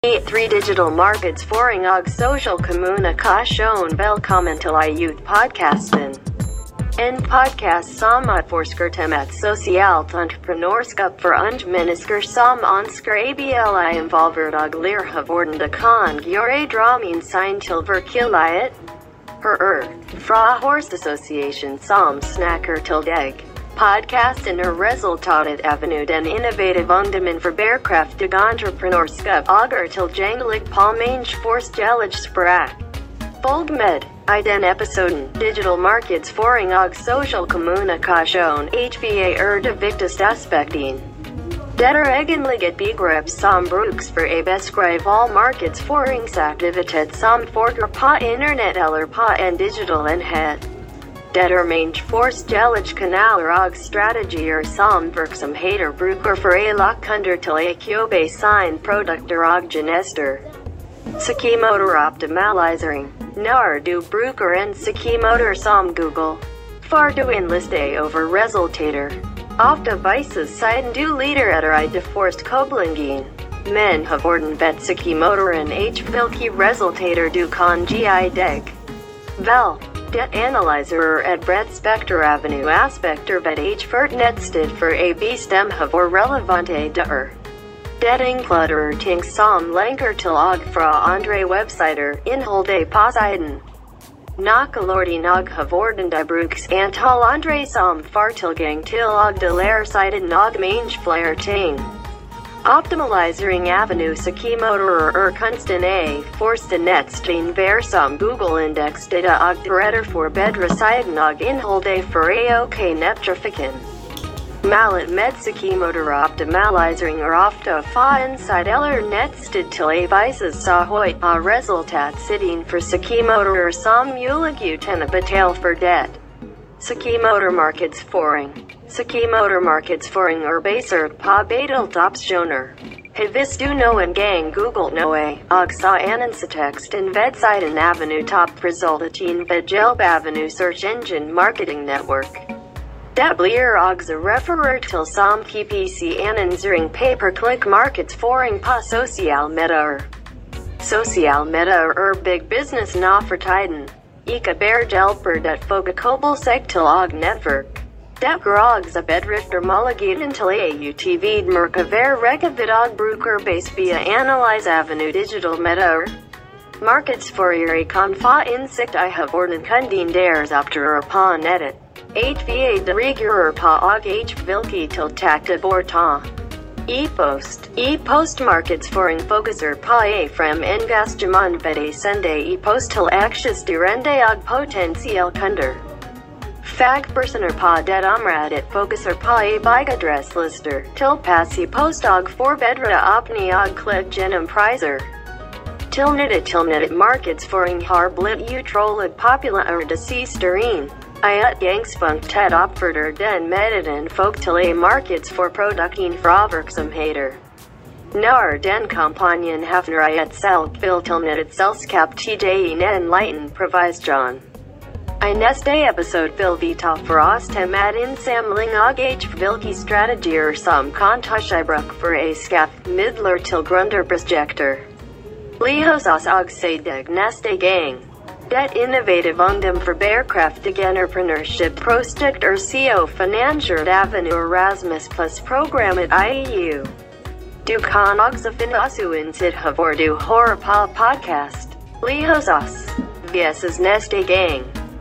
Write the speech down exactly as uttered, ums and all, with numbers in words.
Three digital markets foring og social kommunikasjon. Velkommen til iUT-podcasten. En podcast som utforsker et sosialt entreprenørskap for unge mennesker som ønsker å bli involvert og lære av hvordan det kan gjøre drømmen sin til virkelighet. Her fra Horse Association som snakker til deg. Podcasten er resultatet av en den innovative ungdommen for bærekraftig entreprenørskap og er tilgjengelig på mange forskjellige språk. Følg med i den episoden. Digital markets foring og social kommunikasjon. H V A er det viktigste aspekten. Det er egentlig et begrep som brukes for å beskrive all markedsføringsaktivitet som foregår på internett eller på en digital enhet. Det er mange forskjellige kanaler og strategier som virksomheter bruker for å lokke kunder til å kjøpe sine produkter og tjenester. Psykomotoroptimalisering. Når du bruker en psykomotor som Google, får du en liste over resultater. Ofte vises siden du leter etter i de forst koblingen. Men har hvordan vet psykomotoren h hvilke resultater du kan gi deg? Vel, det analyser et bredt spekter av nu aspekter vet h fort nettsted for a bestemt hvor relevante det er. Det inkluderer ting som lenker til og fra andre websider, innholdet på siden. Nøkkelord og har hvordan det brukes antall andre som får tilgang til og det lærer siden og mange flere ting. Optimalisering avenue psykomotorer er konstant a forste nettsten vær som Google index data og deretter for bedre siden og innholdet for a ok nettrafikken. Malet med psykomotoroptimalisering er ofte få inside eller nettsted til a vises så høyt og resultat siden for psykomotorer som mulig uten å betale for det. Psykomotormarkedsføring. Psykomotormarkedsføring er basert på betalt opsjoner. Hvis du noen gang Google noe, og så annonsetekst en vedsiden avenue toppresultaten ved hjelp avenue Search Engine Marketing Network. Det blir også referert til som P P C-annonsering pay-per-click markedsføring på social medier. Social medier er big business nå for tiden. Ikke bare hjelper det folk koble seg til og nettverk. Det går også bedrifter muligheten til å utvidmerke hver rekkevidde og brukerbase via analyse avenue digital medier. Markedsførere kan få innsikt i hvordan kunden deres opptrer på nettet. H V A dirigerer på og h hvilke tiltak det bør ta. E-post. E-post markedsføring fokuser på a frem engasjement ved å sende e-post til eksisterende og potensielle kunder. Fagpersoner på det området fokuser på a byggeadresslister, tilpass e-post og forbedre åpne og klikk gjennom priser. Tilknyttet tilknyttet markedsføring har blitt utrolig populær det siste året. I utgangspunkt tett oppfordrer den metoden folk til a markedsfør produkten fra virksomheter. Når den kampanjen havner i et selv vil tilknyttet selskap til en enlighten provisjon. I neste episode vil vi ta for oss tematinnsamling og h hvilke strategier som kan tas i bruk for å skaffe midler til gründerprosjekter. Bli hos oss og se deg neste gang. Det innovative ungdom for bærekraftig entreprenørskap prosjekt er C O finansiert avenue Erasmus Plus programmet i E U. Du kan også finne oss uansett hvor du hører på podcast. Bli hos oss. Vi ses neste gang.